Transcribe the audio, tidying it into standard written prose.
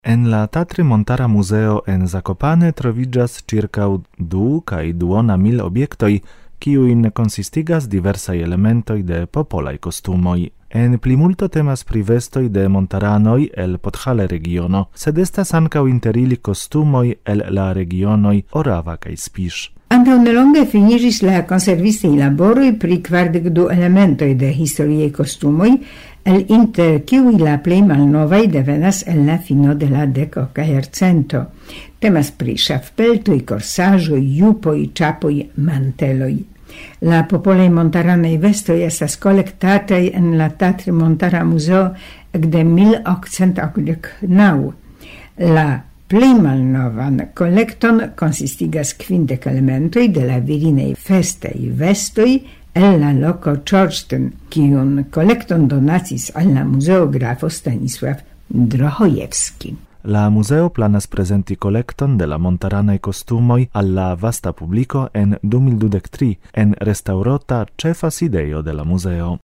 En la Tatry Montara Museo en Zakopane troviĝas ĉirkaŭ 2,2 objektoj, kiujn konsistigas diversaj elementoj de popolaj kostumoj. En plimulto temas pri vestoj de montaranoj el Podhale regiono, sed estas ankaŭ inter ili kostumoj el la regionoj Orava kaj Spiŝ. Antaŭ nelonge finiĝis la konservistaj laboroj pri 42 elementoj de historiaj kostumoj, el inter kiuj la plej malnovaj devenas el la fino de la 10. jarcento. Temas pri ŝafpeltoj, korsaĵoj, jupoj, ĉapoj, manteloj. La popolaj montaranaj vestoj estas kolektataj en la Tatry Montara Museo ekde 1889. La plej malnovan kolekton konsistigas 50 elementoj de la virinaj festaj vestoj el la loko Georgetown, kiun kolekton donacis al la muzeo grafo Stanisław Drochojewski. La muzeo planas prezenti kolekton de la montaranaj kostumoj al la vasta publiko en 2023 en restaŭrota ĉefa sidejo de la muzeo.